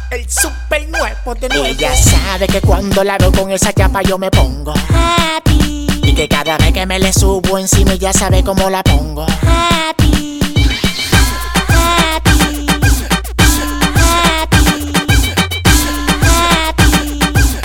El super nuevo de nuevo. Ella sabe que cuando la veo con esa chapa yo me pongo happy. Y que cada vez que me le subo encima ella sabe cómo la pongo Happy. Happy. Happy. Happy.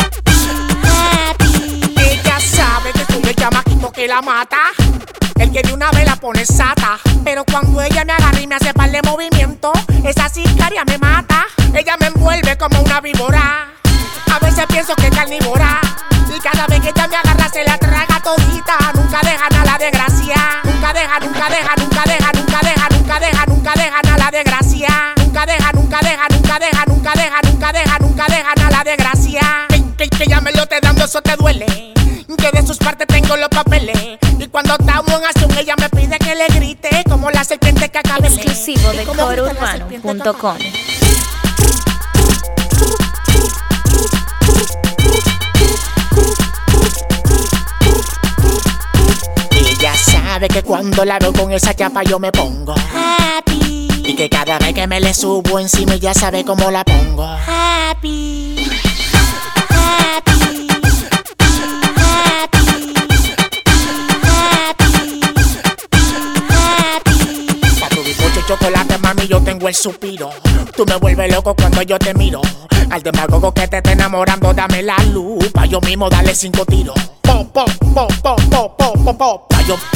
Happy. Ella sabe que soy el chamaquito que la mata, el que de una vez la pone sata. Pero cuando ella me agarra y me hace par de movimiento, esa sicaria me mata. Ella me envuelve como una víbora, a veces pienso que es carnívora. Y cada vez que ella me agarra se la traga todita. Nunca deja nada la desgracia. Nunca deja, nunca deja, nunca deja, nunca deja, nunca deja, nunca deja nada la desgracia. Nunca deja, nunca deja, nunca deja, nunca deja, nunca deja, nunca deja nada la desgracia. Que ya me lo esté dando, eso te duele. Que de sus partes tengo los papeles. Y cuando estamos en acción ella me pide que le grite como la serpiente que acaba. Exclusivo de corourbano.com. Ella sabe que cuando la veo con esa chapa yo me pongo Happy. y que cada vez que me le subo encima ella sabe cómo la pongo Happy. Happy. Happy. Happy. Happy. Pa' tu bizcocho y chocolate, mami, yo tengo el suspiro. Tú me vuelves loco cuando yo te miro. Al demagogo que te está enamorando, dame la luz. Pa' yo mismo darle 5 tiros. Po, po, po, po, po, po, po, po. Pa' yo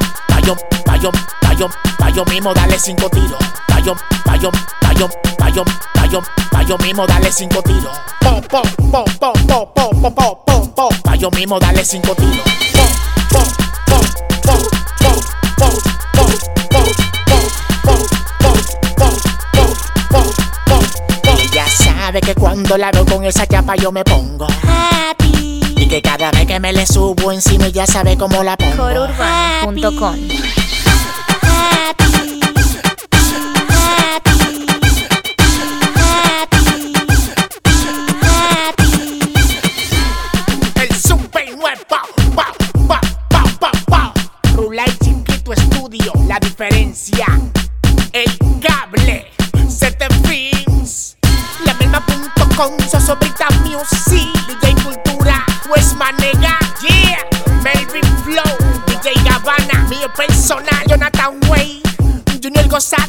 mismo darle 5 tiros. Pa' yo mismo darle 5 tiros. Po, po, po, po, po, po, po, po, po, po. Pa' yo mismo darle 5 tiros. Po, po, po, po, po, po, po, po. Ella sabe que cuando la veo con esa chapa yo me pongo Happy. y que cada vez que me le subo encima ella sabe cómo la pongo corourbano.com. Happy. El super nuevo, Rulay Chiquito Estudio, la diferencia, el cable, CT Films, la misma.com, Sosobrita Music, DJ Cultura, West Manega, yeah, Melvin Flow, DJ Gabbana, mío personal, Jonathan Way, Junior Gozada.